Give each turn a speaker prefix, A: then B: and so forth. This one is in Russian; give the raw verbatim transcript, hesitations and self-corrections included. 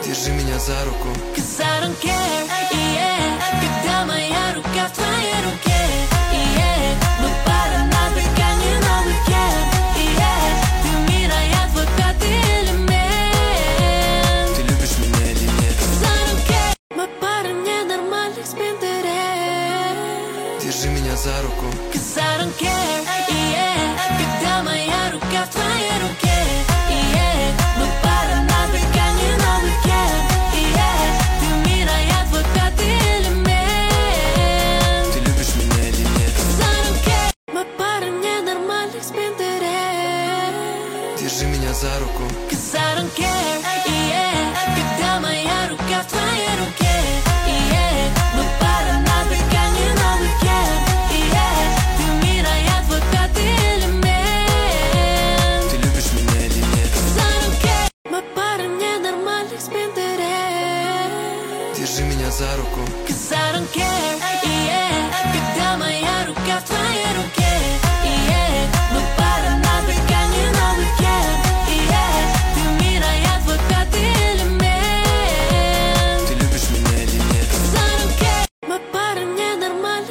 A: Держи меня за руку.
B: Cause I don't care, yeah. Когда моя рука в твоей руке, yeah. Мы пара на дыхании на уикенд, yeah. Ты мир, а я твой пятый элемент.
A: Ты любишь меня или нет?
B: Cause I don't care. Мы пара ненормальных спинтерей.
A: Держи меня за руку.
B: Cause I don't care, yeah. Когда моя рука в твоей руке, yeah. Мы пара на дыхании на уикенд, yeah. Ты мир, а я твой пятый элемент.
A: Ты любишь меня или нет?
B: Cause I don't care. Мы пара ненормальных спинтерей.
A: Держи меня за руку.
B: Cause I don't care, yeah. Когда моя рука в твоей руке, yeah. Мы пара на дыхании на уикенд, yeah. Ты мир, а я твой пятый элемент.
A: Ты любишь меня или нет?
B: Cause I don't care. Мы пара ненормальных спинтерей.
A: Держи меня за руку.
B: Cause I don't care, yeah. Когда моя рука в твоей руке,